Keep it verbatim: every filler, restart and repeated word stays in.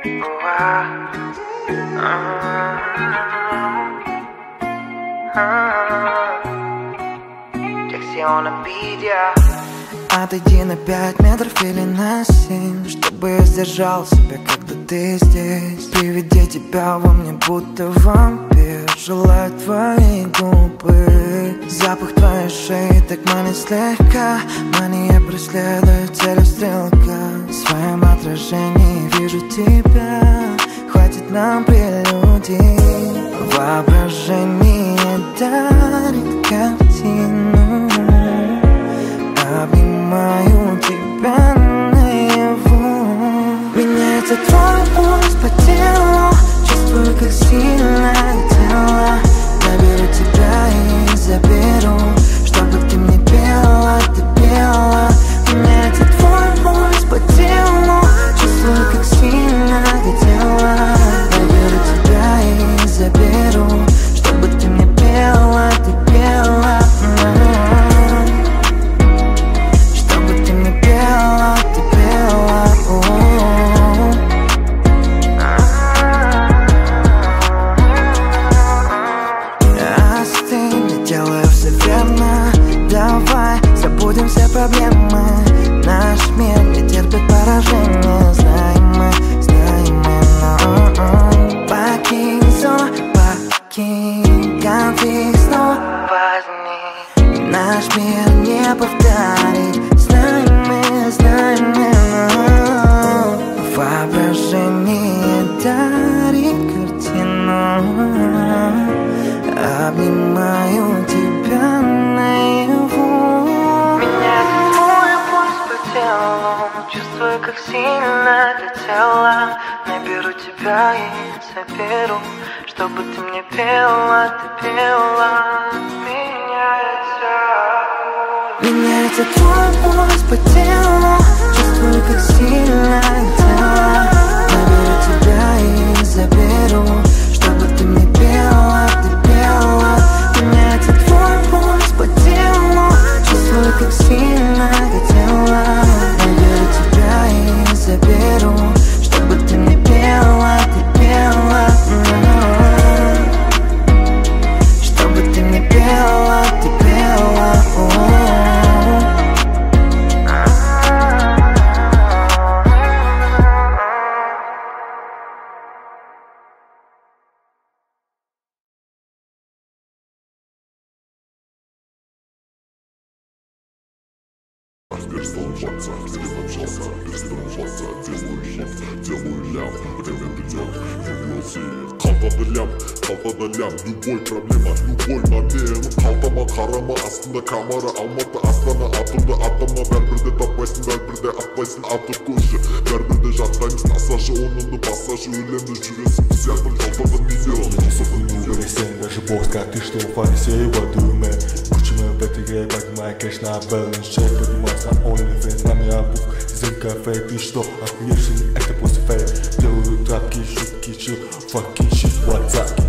Отойди на пять метров или на семь, чтобы я сдержал себя, когда ты здесь. При виде тебя во мне будто вампир, желаю твои губы. Запах твоей шеи так манит слегка, мания преследует целестрелка. В своем отражении вижу тебя, хватит нам прелюдий. Воображение дарит картину, обнимаю тебя наяву. Меняется твой пульс по телу, чувствую, как сильно тело. Наберу тебя и заберу, чтобы ты мне пела, ты пела. Меняется твой пульс по телу, чувствую, как сильно тело. Наберу тебя и заберу, чтобы ты мне пела, ты пела. Проблемы. Наш мир не терпит поражения. Знаем мы, знаем мы, но покинь зону, покинь конфликт снова возник. Наш мир не повторить. Знаем мы, знаем мы, но воображение дарит картину. Обнимаю тебя наяву. Чувствую, как сильно это тело. Наберу тебя и заберу, чтобы ты мне пела, ты пела. Меняется, меняется твой пульс по телу. Чувствую, как сильно тело. Наберу тебя и заберу, чтобы ты мне пела, ты пела. Меняется твой пульс по телу. Чувствую, как сильно тело. Наберу тебя и заберу, чтобы ты мне пела, ты пела. Чтобы ты мне пела, ты пела. Перестолбаться, перестолбаться, перестолбаться. Делаю хит, делаю лям, время идет, вернулся. Қалтада лям, қалтада лям. Любой проблема, любой момент. Қалтама қарама, астында камара. Алматы, Астана, атымды атама. Бәрбірде таппайсың, бәрбірде атпайсың. Атып көші, бәрбірде жаттаймыз. Асашы онынды, басашы өлемді. Жүресің біз ятыр, қалтада миллион. Вересень, даже бог, как ты, что фарисей в адуме. В этой игре поднимай кэш на баланс, чек, подниматься на OnlyFans, на меня обувь, из кафе, ты что, охуевший, это после фейк. Делаю трапки, шутки, чил, fucking shit, what's up?